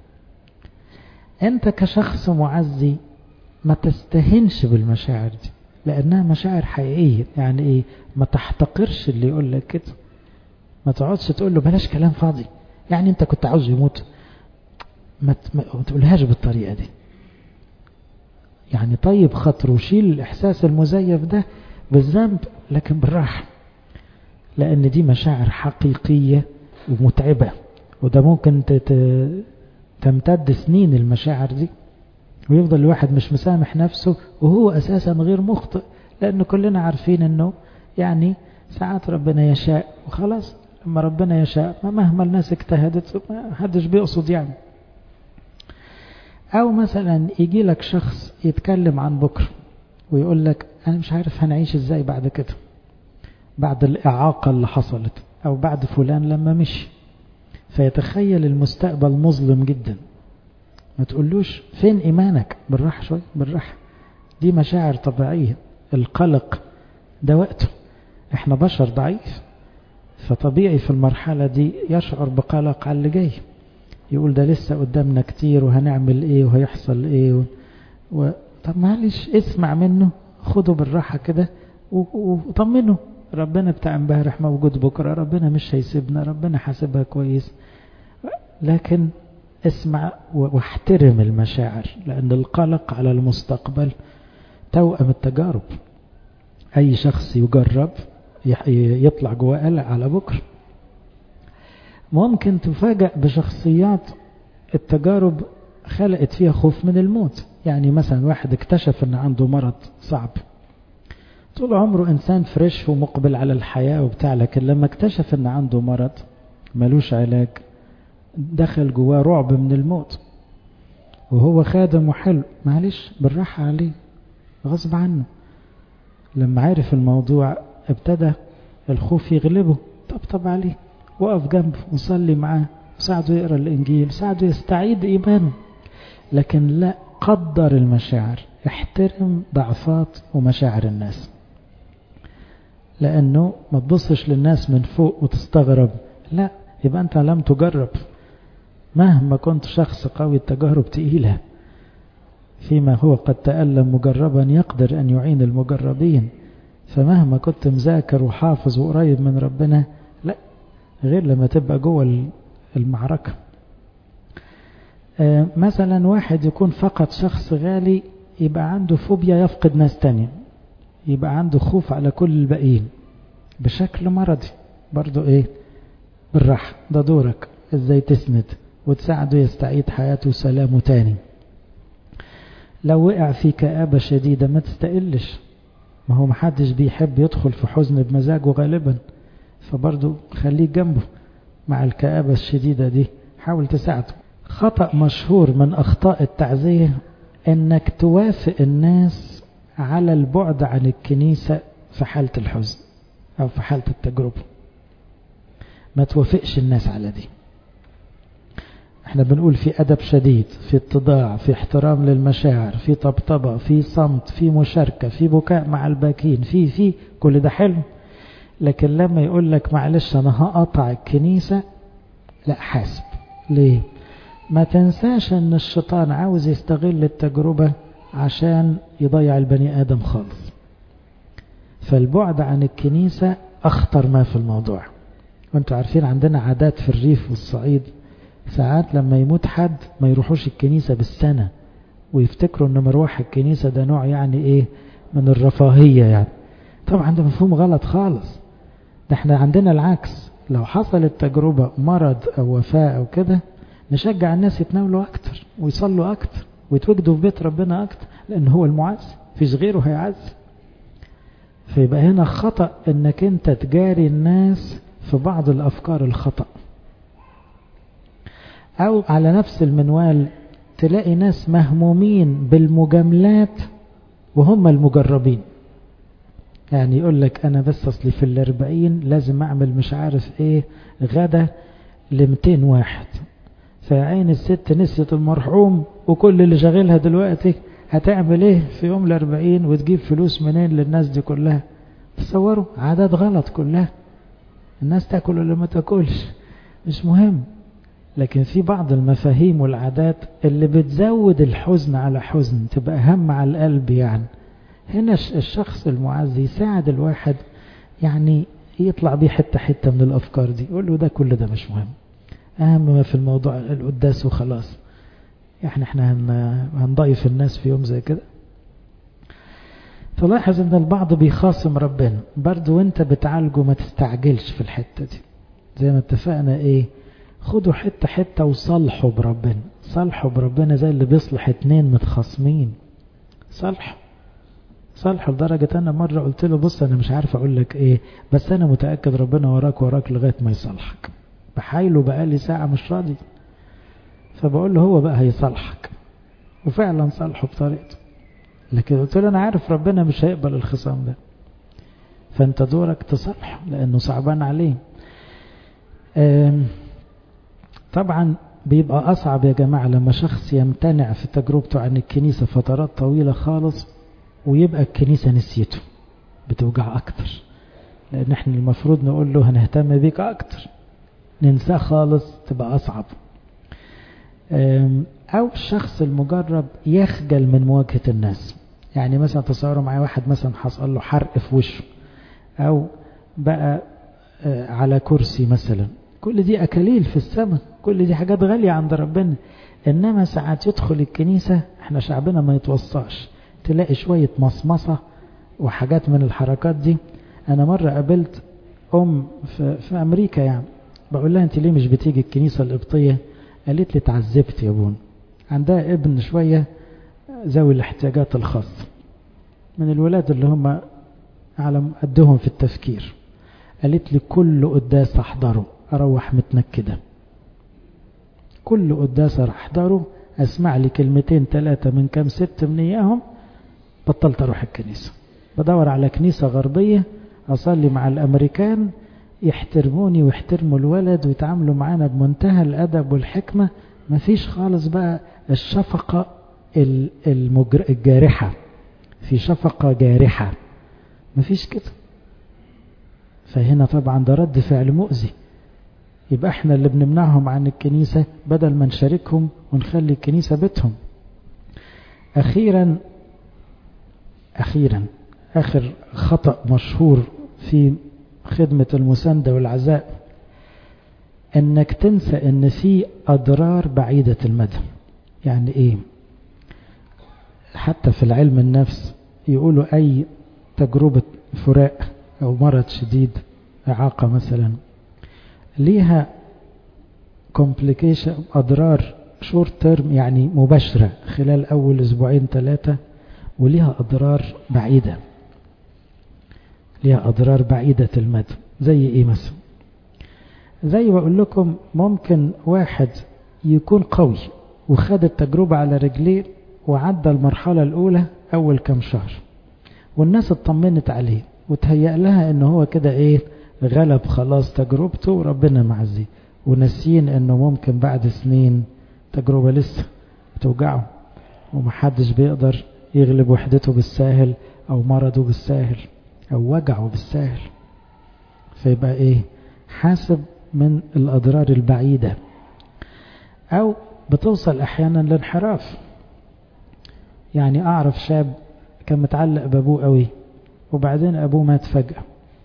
أنت كشخص معزي ما تستهنش بالمشاعر دي، لأنها مشاعر حقيقية. يعني إيه؟ ما تحتقرش اللي يقول لك كده، ما تقعدش تقول له بلاش كلام فاضي، يعني أنت كنت عاوز يموت، ما تقولهاش بالطريقة دي. يعني طيب خاطره وشيل الإحساس المزيف ده بالذنب، لكن بالراحة، لأن دي مشاعر حقيقية ومتعبة، وده ممكن تمتد سنين المشاعر دي، ويفضل الواحد مش مسامح نفسه وهو أساسا غير مخطئ، لأن كلنا عارفين أنه يعني ساعات ربنا يشاء وخلاص. لما ربنا يشاء مهما الناس اجتهدت ما حدش بيقصد يعني. أو مثلا يجي لك شخص يتكلم عن بكرة ويقول لك أنا مش عارف هنعيش إزاي بعد كده، بعد الإعاقة اللي حصلت، أو بعد فلان لما مشي، فيتخيل المستقبل مظلم جدا. ما تقولوش فين إيمانك، بالراحة شوي بالراحة، دي مشاعر طبيعية. القلق ده وقته، احنا بشر ضعيف، فطبيعي في المرحلة دي يشعر بقلق على اللي جاي، يقول ده لسه قدامنا كتير وهنعمل ايه وهيحصل ايه و... و... طب معلش اسمع منه، خده بالراحة كده وطمنه، ربنا بتاع امبارح موجود بكرة، ربنا مش هيسيبنا، ربنا حاسبها كويس. لكن اسمع واحترم المشاعر، لأن القلق على المستقبل توأم التجارب. أي شخص يجرب يطلع جواه قلق على بكرة. ممكن تفاجأ بشخصيات التجارب خلقت فيها خوف من الموت. يعني مثلا واحد اكتشف أن عنده مرض صعب، طول عمره إنسان فريش ومقبل على الحياة وبتاع، لكن لما اكتشف أن عنده مرض ملوش علاج دخل جواه رعب من الموت، وهو خادم وحلو، معلش بالراحة عليه غصب عنه. لما عرف الموضوع ابتدى الخوف يغلبه، طبطب عليه، وقف جنبه وصلي معاه، ساعده يقرأ الإنجيل، ساعده يستعيد إيمانه. لكن لا، قدر المشاعر، احترم ضعفات ومشاعر الناس، لأنه ما تبصش للناس من فوق وتستغرب، لا، يبقى أنت لم تجرب. مهما كنت شخص قوي التجارب تقيلة، فيما هو قد تألم مجربا يقدر أن يعين المجربين. فمهما كنت مذاكر وحافظ وقريب من ربنا، لا، غير لما تبقى جوه المعركة. آه مثلا واحد يكون فقد شخص غالي، يبقى عنده فوبيا يفقد ناس تانية، يبقى عنده خوف على كل الباقيين بشكل مرضي. برضو ايه؟ بالراحة، ده دورك ازاي تسند وتساعده يستعيد حياته وسلامه تاني. لو وقع في كآبة شديدة ما تستقلش، ما هو محدش بيحب يدخل في حزن بمزاجه غالبا، فبرضو خليك جنبه مع الكآبة الشديدة دي، حاول تساعده. خطأ مشهور من أخطاء التعزية انك توافق الناس على البعد عن الكنيسة في حالة الحزن او في حالة التجربة. ما توافقش الناس على دي. احنا بنقول في أدب شديد، في اتضاع، في احترام للمشاعر، في طبطبة، في صمت، في مشاركة، في بكاء مع الباكين، في في كل ده حلو. لكن لما يقول لك معلش أنا هقطع الكنيسة، لا حاسب. ليه؟ ما تنساش ان الشيطان عاوز يستغل التجربة عشان يضيع البني آدم خالص. فالبعد عن الكنيسة أخطر ما في الموضوع. وانتوا عارفين عندنا عادات في الريف والصعيد، ساعات لما يموت حد ما يروحوش الكنيسة بالسنة، ويفتكروا ان مروح الكنيسة ده نوع يعني ايه من الرفاهية يعني. طبعا ده مفهوم غلط خالص. ده احنا عندنا العكس، لو حصلت تجربة مرض او وفاة او كده نشجع الناس يتناولوا اكتر ويصلوا اكتر ويتوجدوا في بيت ربنا اكتر، لان هو المعز فيش غيره هيعز. فيبقى هنا خطأ انك انت تجاري الناس في بعض الافكار الخطأ. او على نفس المنوال تلاقي ناس مهمومين بالمجاملات وهم المجربين. يعني يقول لك انا بس اصلي في الاربعين لازم اعمل مش عارف ايه غدا لمتين واحد، فعين الست نسيت المرحوم وكل اللي شغلها دلوقتي هتعمل ايه في يوم الاربعين وتجيب فلوس منين للناس دي كلها. تصوروا عادات غلط كلها. الناس تاكل ولا ما تاكلش مش مهم، لكن في بعض المفاهيم والعادات اللي بتزود الحزن على حزن، تبقى هم على القلب. يعني هنا الشخص المعز يساعد الواحد يعني يطلع بيه حتة حتة من الأفكار دي، يقول له ده كل ده مش مهم، أهم ما في الموضوع القداس وخلاص. يعني احنا هنضيف الناس في يوم زي كده. تلاحظ ان البعض بيخاصم ربنا برضو، وانت بتعالجه ما تستعجلش في الحتة دي. زي ما اتفقنا ايه، خدوا حتة حتة وصلحوا بربنا. صلحوا بربنا زي اللي بيصلح اتنين متخاصمين. صلحوا صلحوا لدرجة انا مرة قلت له بص انا مش عارف اقول لك ايه، بس انا متأكد ربنا وراك وراك لغاية ما يصلحك. بحايله بقالي ساعة مش راضي، فبقول له هو بقى هيصلحك، وفعلا صلحه بطريقته. لكن قلت له انا عارف ربنا مش هيقبل الخصام ده، فانت دورك تصلحه لانه صعبان عليه. طبعا بيبقى اصعب يا جماعة لما شخص يمتنع في تجربته عن الكنيسة فترات طويلة خالص ويبقى الكنيسة نسيته، بتوجع اكتر. لان احنا المفروض نقول له هنهتم بيك اكتر، ننساه خالص تبقى اصعب. او الشخص المجرب يخجل من مواجهة الناس. يعني مثلا تصوروا معايا واحد مثلا حصل له حرق في وشه، او بقى على كرسي مثلا، كل دي اكاليل في السماء، كل دي حاجات غالية عند ربنا. انما ساعات يدخل الكنيسة، احنا شعبنا ما يتوصاش، تلاقي شوية مصمصة وحاجات من الحركات دي. انا مرة قابلت ام في, في امريكا، يعني بقول لها انت ليه مش بتيجي الكنيسة القبطية؟ قالت لي تعذبت يا بون. عندها ابن شوية ذوي الاحتياجات الخاصة، من الولاد اللي هم على قدهم في التفكير. قالت لي كل قداس احضره اروح متنكده، كل قداس احضره اسمع لي كلمتين ثلاثة من كام ست من اياهم، بطلت اروح الكنيسة، بدور على كنيسة غربية اصلي مع الامريكان يحترموني ويحترموا الولد ويتعاملوا معانا بمنتهى الادب والحكمة. مفيش خالص بقى الشفقة المجر... الجارحة، في شفقة جارحة مفيش كده. فهنا طبعا ده رد فعل مؤذي. يبقى احنا اللي بنمنعهم عن الكنيسة بدل ما نشاركهم ونخلي الكنيسة بيتهم. اخيرا اخيرا اخر خطأ مشهور في خدمة المساندة والعزاء، انك تنسى ان في اضرار بعيدة المدى. يعني ايه؟ حتى في العلم النفس يقولوا اي تجربة فراق او مرض شديد، اعاقة مثلا، ليها complication اضرار short term يعني مباشرة خلال اول اسبوعين ثلاثة، وليها اضرار بعيدة، ليها اضرار بعيدة المدى. زي ايه مثلا؟ زي بقول لكم ممكن واحد يكون قوي وخد التجربة على رجليه وعدى المرحلة الاولى اول كم شهر، والناس اطمنت عليه وتهيأ لها انه هو كده ايه غلب خلاص تجربته وربنا معزيه، ونسين انه ممكن بعد سنين تجربة لسه بتوجعه، ومحدش بيقدر يغلب وحدته بالساهل أو مرضه بالساهل أو وجعه بالساهل. فيبقى إيه؟ حاسب من الأضرار البعيدة. أو بتوصل أحيانا لانحراف. يعني أعرف شاب كان متعلق بأبوه قوي، وبعدين أبوه مات فجأة،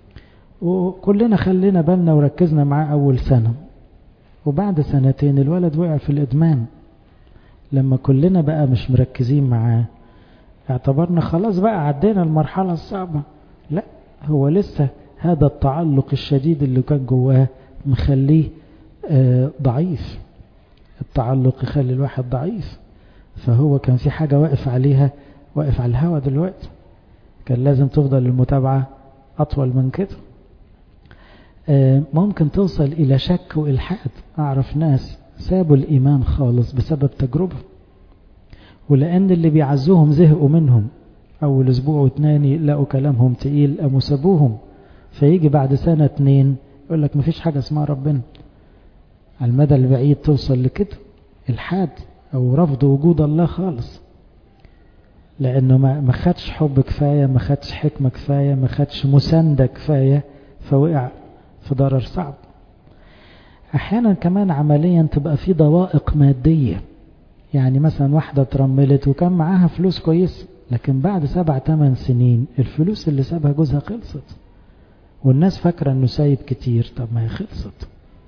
وكلنا خلينا بالنا وركزنا معاه أول سنة، وبعد سنتين الولد وقع في الإدمان. لما كلنا بقى مش مركزين معاه اعتبرنا خلاص بقى عدينا المرحلة الصعبة. لا، هو لسه هذا التعلق الشديد اللي كان جواه مخليه آه ضعيف. التعلق يخلي الواحد ضعيف، فهو كان في حاجة واقف عليها، واقف على الهوا دلوقتي. كان لازم تفضل المتابعة أطول من كده. آه ممكن توصل إلى شك وإلحاد. أعرف ناس سابوا الإيمان خالص بسبب تجربة، ولأن اللي بيعزوهم زهقوا منهم، أول أسبوع واتنين لقوا كلامهم تقيل قاموا سابوهم، فيجي بعد سنة اتنين يقول لك مفيش حاجة اسمها ربنا. على المدى البعيد توصل لكده، الحاد أو رفض وجود الله خالص، لأنه ما خدش حب كفاية، ما خدش حكمة كفاية، ما خدش مساندة كفاية، فوقع في ضرر صعب. أحيانا كمان عمليا تبقى في ضوائق مادية. يعني مثلا واحدة ترملت وكان معاها فلوس كويس، لكن بعد سبع تمن سنين الفلوس اللي سابها جوزها خلصت، والناس فاكرة انه سايب كتير. طب ما هي خلصت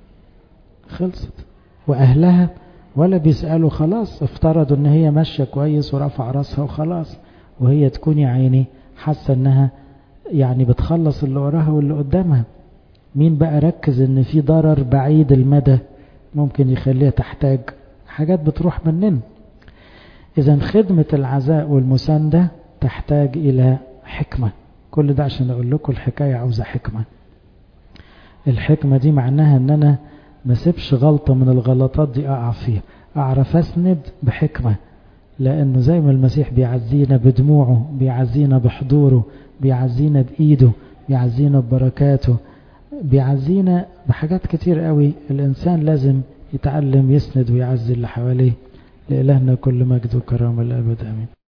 خلصت واهلها ولا بيسألوا، خلاص افترضوا ان هي ماشية كويس ورفع راسها وخلاص، وهي تكون يا عيني حاسة انها يعني بتخلص اللي وراها واللي قدامها. مين بقى ركز ان في ضرر بعيد المدى ممكن يخليها تحتاج حاجات بتروح مننا. إذن خدمة العزاء والمساندة تحتاج إلى حكمة. كل ده عشان أقول لكم الحكاية عاوزة حكمة. الحكمة دي معناها أن أنا ما سيبش غلطة من الغلطات دي أقع فيها، أعرف أسند بحكمة، لأنه زي ما المسيح بيعزينا بدموعه، بيعزينا بحضوره، بيعزينا بإيده، بيعزينا ببركاته، بيعزينا بحاجات كتير قوي. الإنسان لازم يتعلم يسند ويعزي اللي حواليه. لإلهنا كل مجد وكرامة الأبد آمين.